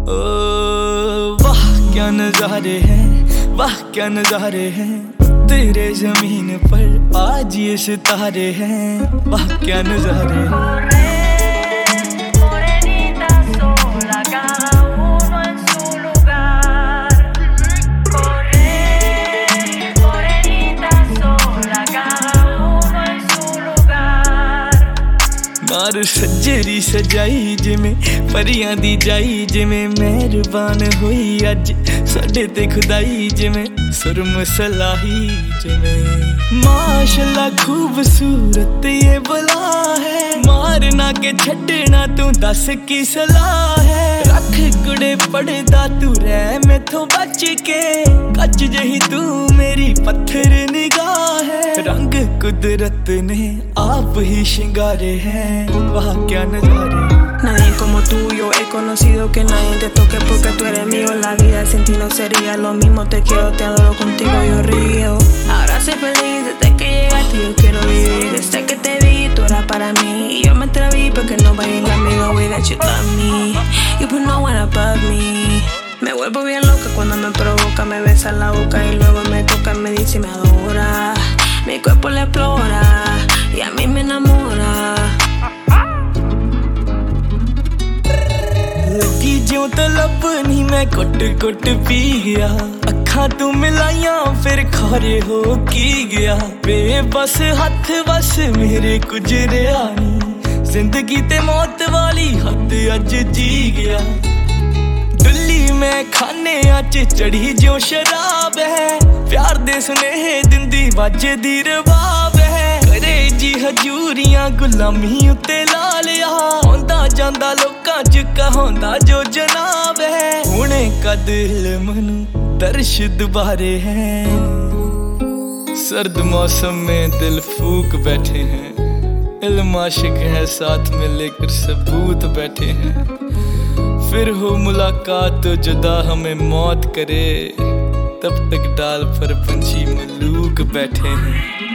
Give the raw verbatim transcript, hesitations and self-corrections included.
ओ वाह क्या नजारे हैं, वाह क्या नजारे हैं, तेरे जमीन पर आज ये सितारे हैं। वाह क्या नजारे हैं। मार सज्जरी सजाई जिमें परियां दी जाई, जिमें मेहरबान हुई अज साडे ते खुदाई, जिमें सुरम सलाही जिमें माशाल्लाह खूबसूरत ये बला है। मारना के छड़ना तू दस की सलाह है। रख कुड़े पड़दा तू रह मैथों बच के, कच जही तू मेरी पत्थर निगाह है। रंग कुदरत ने आप ही शिंगारे हैं। वाह क्या नजारे। Nadie como tú, yo he conocido que nadie te toque porque tú eres mío. La vida sin ti no sería lo mismo. Te quiero, te adoro, contigo yo río. Ahora soy feliz desde que llegaste, yo quiero vivir. Desde que te vi, tú eras para mí. Y yo me atreví porque no baila me the way that you love me. You put no one above me. Me vuelvo bien loca cuando me provoca, me besa la boca y luego me toca, me dice y me adora. Mi cuerpo le explora y a mí me enamora. लगी ज्यों तलब नी मैं कुट कुट पी गया, अखां तू मिलाइया फिर खारे हो की गया। बेबस हथ बस मेरे गुजरिया नी, जिंदगी ते मौत वाली हद अज जी गया। डुल्ली मैं खाने अच चढ़ी जो शराब है, प्यार दे सुनेहे दिंदी वजदी रबाब है। करे जी हजूरियां गुलामी उत्ते ला लिया, होंदा जांदा लोकां च कहांदा जो जनाब है। हुणे कद इल्म नू दर्श दुबारे हैं, सर्द मौसम में दिल फूक बैठे हैं। इल्म आशिक है साथ में लेकर सबूत बैठे हैं। फिर हो मुलाकात तो जुदा हमें मौत करे, तब तक डाल पर पंछी मलूक बैठे हैं।